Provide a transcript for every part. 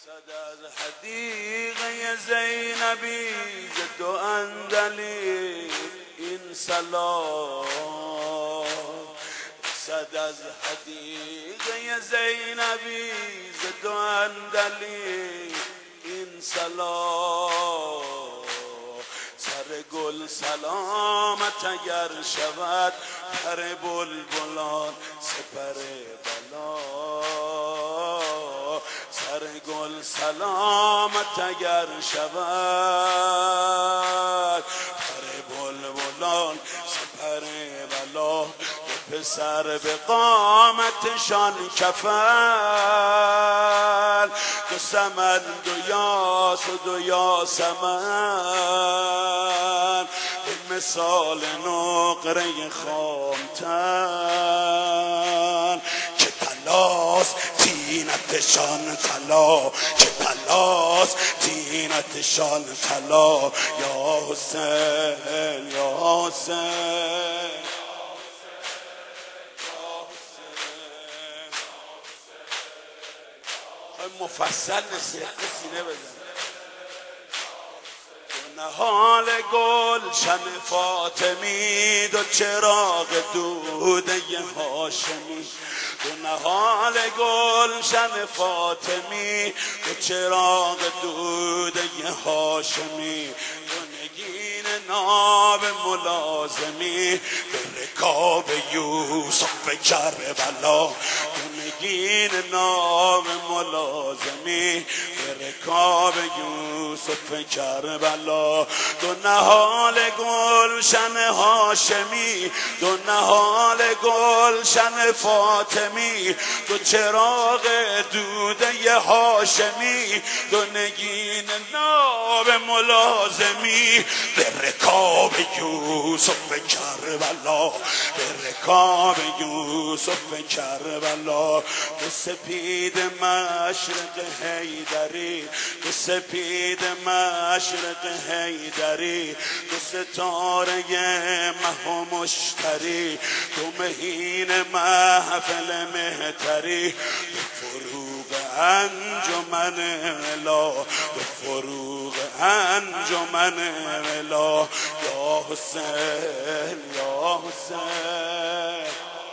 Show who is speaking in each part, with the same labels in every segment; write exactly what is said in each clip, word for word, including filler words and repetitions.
Speaker 1: صد از حدیقه زینبی ز دو اندلی این سلام. صد از حدیقه زینبی ز دو اندلی این سلام. سر گل سلامت اگر شود پر بلبلان سپر بلا. سر گل سلامت اگر شود پر بلبلان سپر بلا. پسر به قامتشان کفن دو سمن دو یاس و دو یاسمن به مثال نقره خامتن که پلاس تینتشان طلا. که پلاس تینتشان طلا. یا حسین یا حسین مفصل نصیحت سینه بزن. نهال گلشن فاطمی دو چراغ دوده هاشمی. دو نهال گلشن فاطمی دو چراغ دوده هاشمی. دو نگین ناب ملازمی به رکاب یوسف کربلا. نگین نام ملازمی به رکاب یوسف کربلا. دو نهال گلشن هاشمی دو نهال گلشن فاطمی دو چراغ دوده هاشمی. دو نگین نام ملازمی به رکاب یوسف کربلا. به رکاب یوسف کربلا. دو سپید مشرق حیدری دو سپید مشرق حیدری. دو ستاره مه و مشتری دو مهین محفل مهتری. دو فروغ انجمن ولا دو فروغ انجمن ولا. یا حسین یا حسین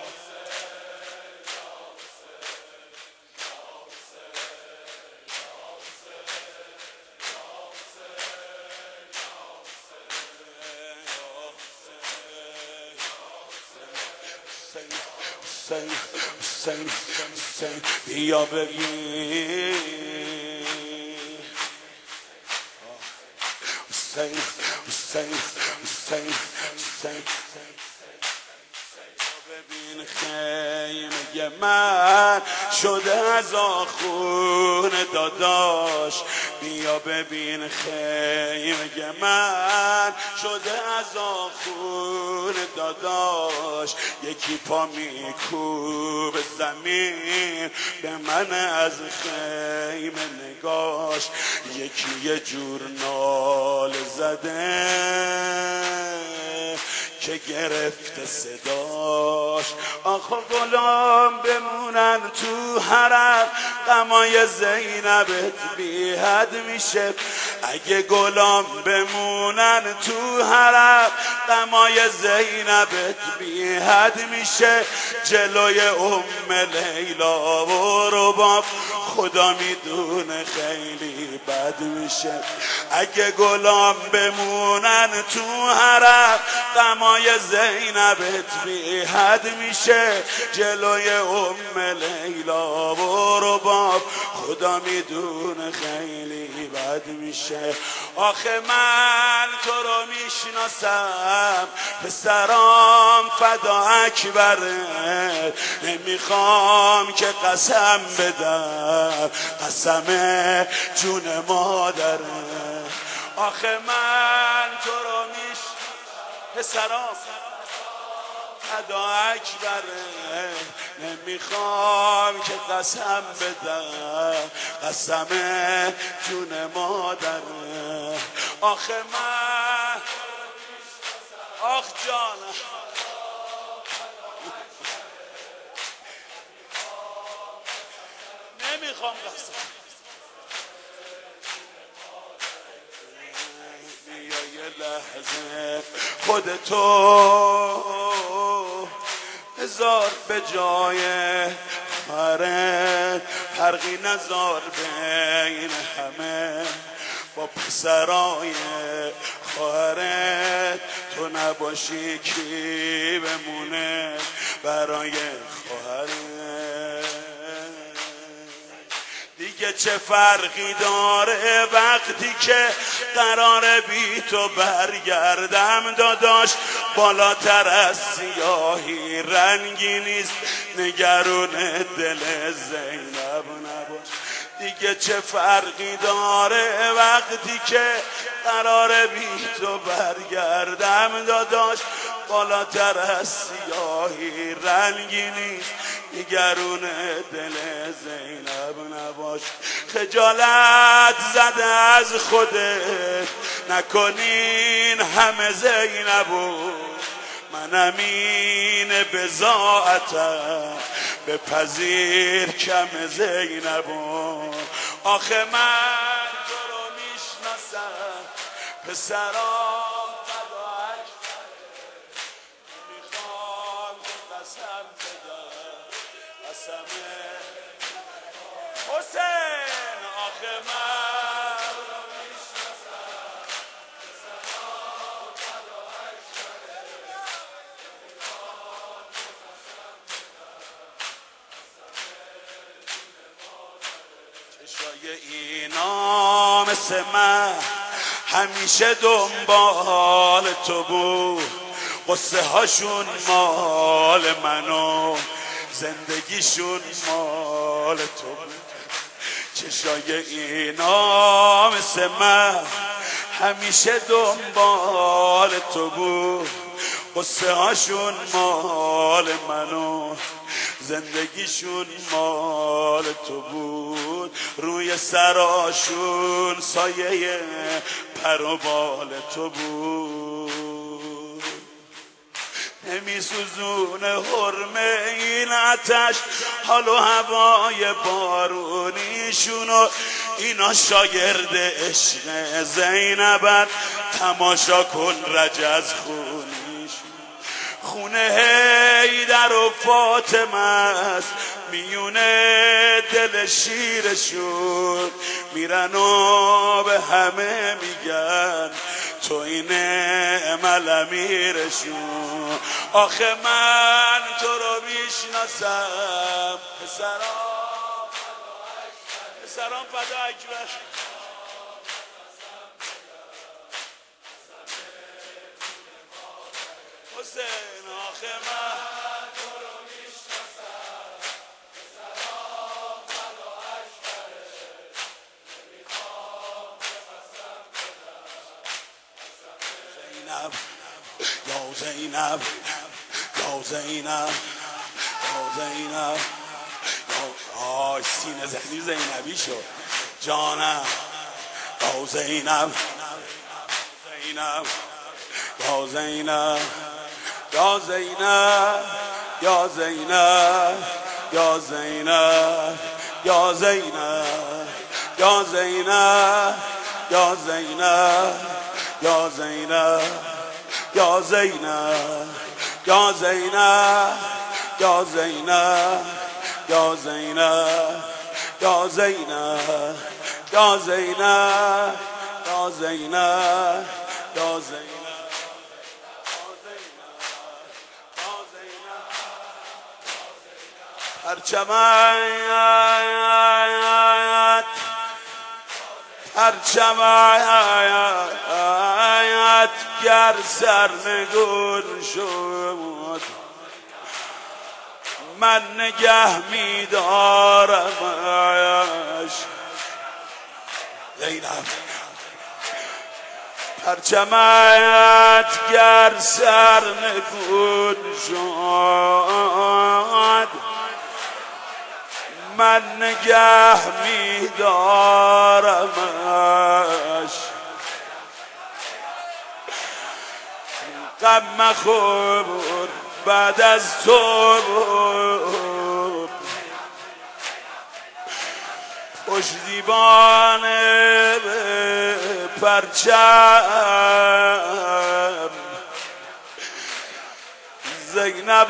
Speaker 1: حسین حسین حسین بیا ببین. حسین حسین حسین حسین ببین خیمه من شده از آخون داداش. بیا ببین خیمه من شده از آخون داداش. یکی پا میکوب زمین به من از خیمه نگاش. یکی یه جور نال زده که گرفته صداش. آخه غلام بمونن تو حرم غمای زینبت بی حد میشه. اگه غلام بمونن تو حرم غمای زینبت بی حد میشه. جلوی ام لیلا و رباب خدا میدونه خیلی بد میشه. اگه غلام بمونن تو حرم غمای زینبت بی حد میشه. جلوی ام لیلا و رباب خدا میدونه خیلی بد میشه. آخه من تو رو میشناسم پسرام فدا اکبره. نمیخوام که قسم بدم قسم جون مادره. آخه من تو رو میشناسم پسرام فدا اکبره. نمیخوام که قسم بدم قسم جون مادره. آخه من آخ جانم نمیخوام قسم لحظه خودتو بذار به جای خواهرت، فرقی نذار بین همه با پسرای خواهرت. تو نباشی کی بمونه برای خواهرت؟ دیگه چه فرقی داره وقتی که قراره بی تو برگردم داداش؟ بالاتر از سیاهی رنگی نیست، نگرون دل زینب نباش. دیگه چه فرقی داره وقتی که قراره بی تو برگردم داداش؟ بالاتر از سیاهی رنگی نیست، نگرون دل زینب نباش. خجالت زده از خودت نکنین همه زینبو، منم این بضاعتم بپذیر کم زینبو. آخه من تو رو میشناسم پسرام فداک میخوام که قسم بدم قسم حسین. آخه من تو رو میشناسم پسرام فداک میخوام که قسم بدم. چشای اینا مثل من همیشه دنبال تو بود، قصه هاشون مال منو زندگیشون مال تو بود. چشای اینا مثل من همیشه دنبال تو بود، قصه هاشون مال منو زندگیشون مال تو بود. روی سراشون سایه پر و بال تو بود. نمی سوزونه حرمه این آتش حال و هوای بارونیشونو، اینا شاگرد عشق زینبن تماشا کن رجز خونیشون. خونه حیدر و فاطمه است میونه دل شیرشون، میرن و به همه میگن تو این نعم امیرشون. آخه من تو رو میشناسم پسرام پسرام فدا اکبر. حسین آخه من تو رو میشناسم پسرام فدا اکبر، نمیخوام که قسم بدم. زینب یا زینب یا زینب یا زینب یا آی سینه زخمی زینبی شد جانم. یا زینب زینب یا زینب یا زینب یا زینب یا زینب یا زینب یا زینب یا زینب یا زینب یا زینب یا زینب یا زینب یا زینب یا زینب یا زینب یا زینب یا زینب پرچمت پرچمت گر سرنگون شد من نگه می‌دارمش. زینب پرچمت گر سرنگون شد من نگه می‌دارمش. غم مخور بعد از تو پشتیبان پرچم زینب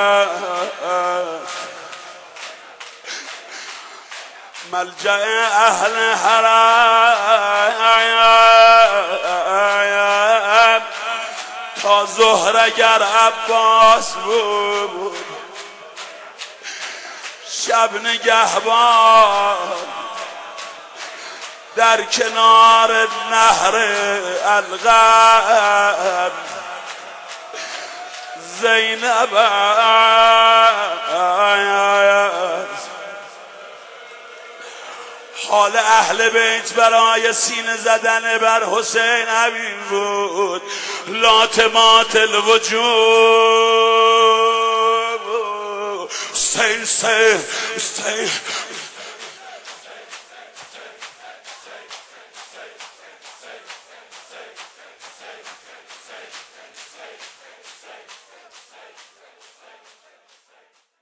Speaker 1: ملجأ اهل حرم تا ظهر اگر عباس بود شب نگهبان در کنار نهر الغم زینب حال اهل بیت برای سینه زدن بر حسین همین بود. لاتمات الوجوب حسین حسین حسین